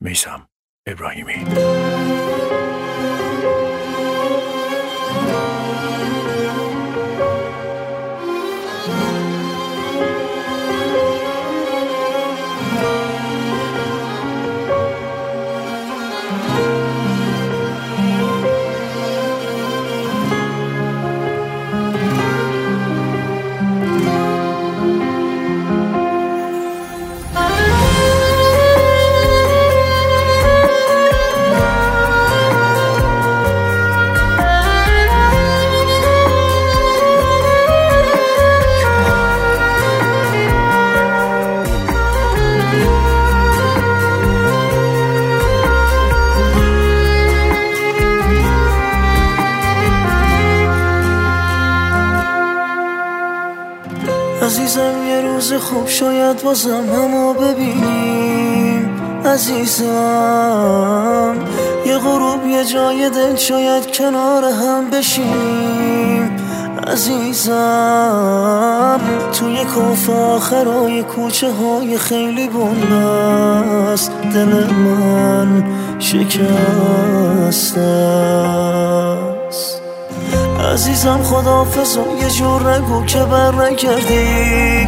میثم ابراهیمی. عزیزم یه روز خوب شاید بازم همو ببینیم. عزیزم یه غروب یه جای دل شاید کنار هم بشینیم. عزیزم توی کاف آخرای کوچه های خیلی بنبست دل من شکسته است. عزیزم خداحافظ و یه جور نگو که بر نگردی.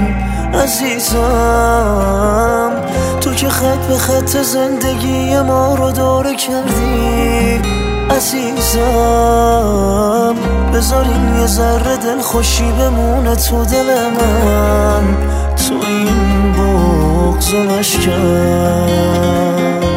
عزیزم تو که خط به خط زندگی ما رو داره کردی. عزیزم بذاریم یه ذره دل خوشی بمونه تو دل من، تو این بغض و مشکن.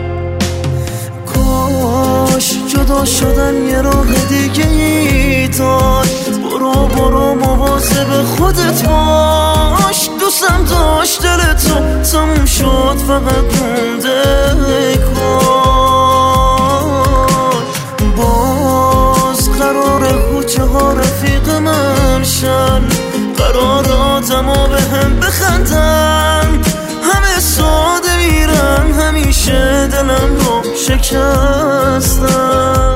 کاش جدا شدن یه راه دیگه ای داشت. برو مواظب خودت باش. دوستم داشت دل تو تموم شد فقط مونده کاش. باز قراره کوچه ها رفیق من شن، قرار آدما به هم بخندن. همه ساده میرن همیشه دلم رو شکستن.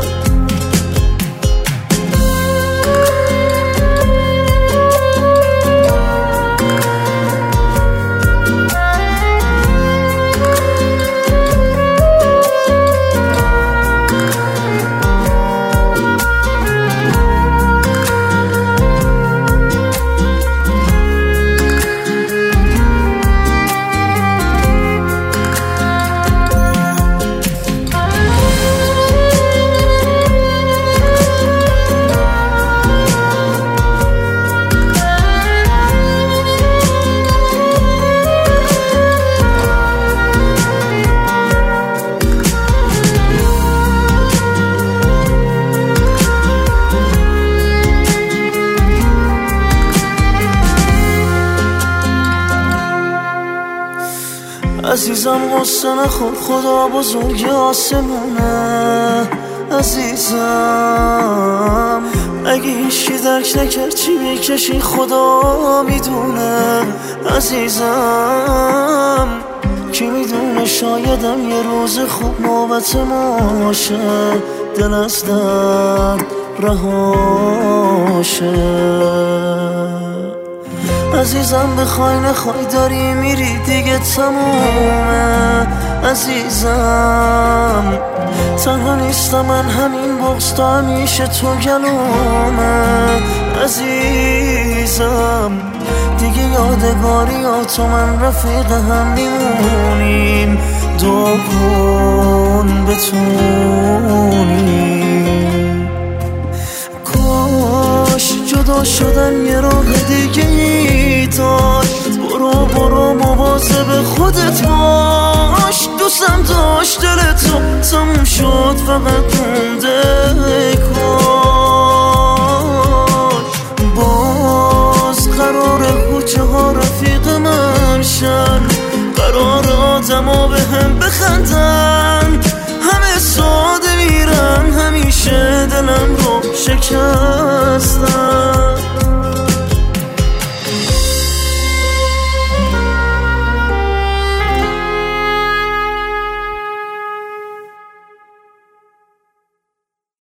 عزیزم غصه نخور خدا بزرگ آسمونه. عزیزم اگه هیچی درک نکرد چی میکشی خدا میدونه. عزیزم کی میدونه شایدم یه روز خوب نوبت ما باشه، دل از درد رهاشه. عزیزم بخوای نخوای داری میری دیگه تمومه. عزیزم تنها نیستم من، همین بغض تا همیشه تو گلومه. عزیزم دیگه یادگاری ها تو من رفیق هم میمونیم. دعا کن بتونیم. کاش جدا شدن یه راه دیگه ای داشت. برو مواظب خودت باش. دوستم داشت دل تو تموم شد فقط مونده کاش. باز قراره کوچه ها رفیق من شن، قرار آدما به هم بخندن.